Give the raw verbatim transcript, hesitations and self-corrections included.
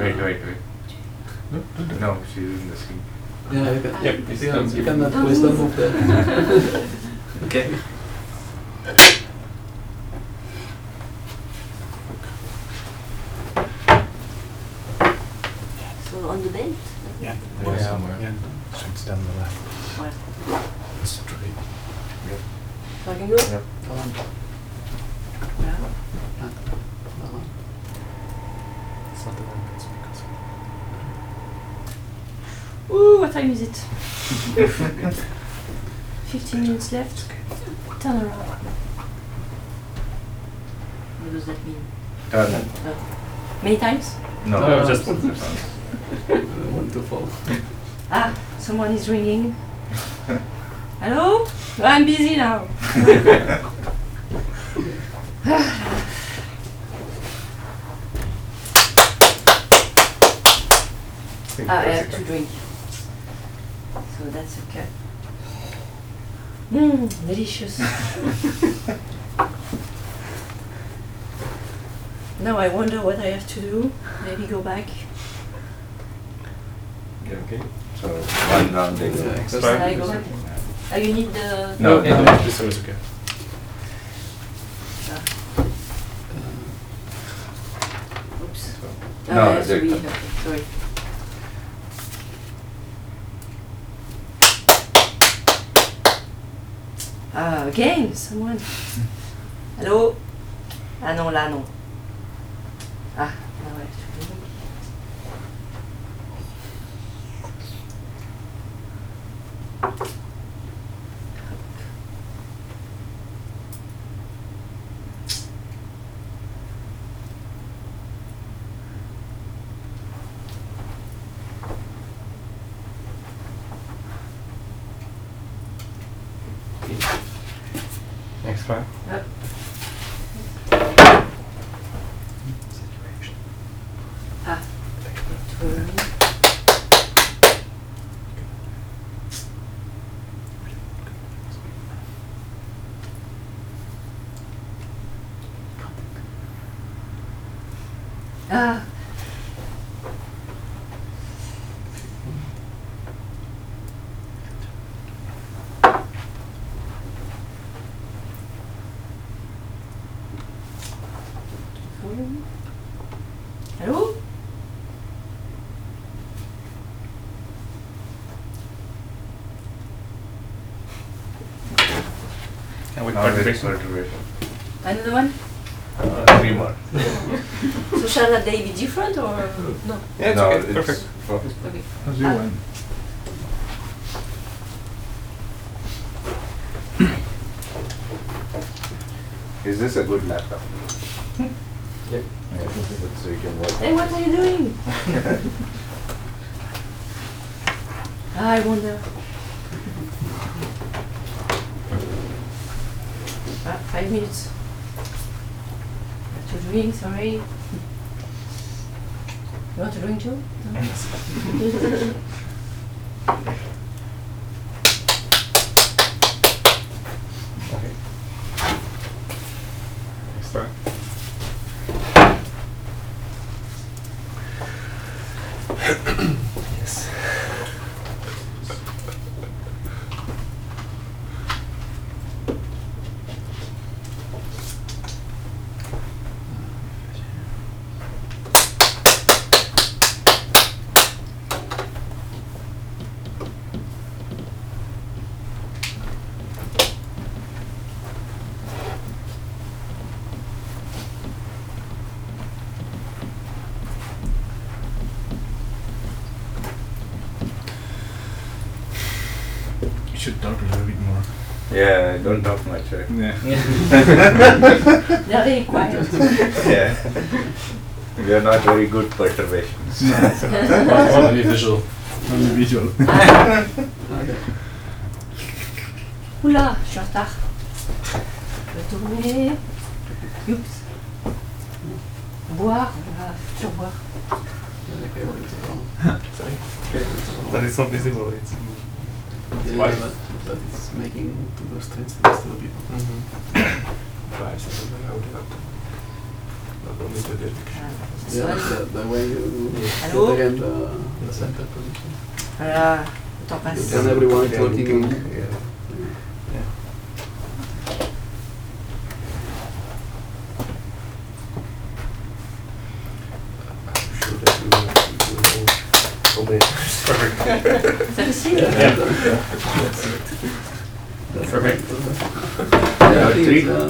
Wait, wait, wait. No, don't do it. No, she's in the scene. Yeah, you can. Ah. Yeah, You you still can. see You it. cannot. Don't Please don't move. move there. Okay. So on the bed? Yeah. Yeah, somewhere. yeah. So it's down the left. Where? Straight. So I can go? Yep. Go on. Yeah. Ah, that one. It's not the one that's because Ooh, what time is it? Fifteen minutes left. Turn around. What does that mean? Turn. Uh, many times? No, No, just just- one. Uh, One to fall. Ah, someone is ringing. Hello? No, I'm busy now. Ah, I have to drink. So that's okay. Mmm, delicious. Now I wonder what I have to do. Maybe go back. Okay. So one round they go. Yeah, next. extra. Shall I go back? Oh, you need the... No, Yeah, no. no. this one is okay. Ah, Uh, oops. So- Oh, No, I have to they- be... Okay, sorry. Ah, again, someone. Hello? Ah non, là non. Ah, là ouais, je peux. Next one. Hop. Ah, turn. Ah. Hello? And with perturbation. perturbation. Another one? Uh, three more. So shall they be different or no? Yeah, it's no, okay. it's Perfect. for- Okay. How's Ah. one? Is this a good laptop? Yep. Yeah, so you can work. Hey, what are you doing? Ah, I wonder. Ah, five minutes. Have to drink, sorry. You want to drink too? No? Okay. Next one. Yes. You should talk a little bit more. Yeah, I don't talk much, right? Yeah. They're very quiet. Yeah. We are not very good perturbations. Only visual. Only visual. Ah, Okay. oula, je suis en retard. Je vais tourner. Oups. Boire, on va toujours boire. Okay, well, it's wrong. Sorry. Okay, it's wrong. But it's not visible. It's. Yeah, Why? but, but it's making to go straight next to the people. Mm-hmm. Five seconds ago, I would have to. Not only to the Ah, this Yeah, one. the, the way you Hello? sit again the, the center position. Voilà, le temps passe. And everyone is Yeah, looking looking, on. yeah. Yeah. I'm sure that you will, you will know so many times. Perfect. C'est facile. Yeah. Perfect. Yeah, I think Three. it's, uh,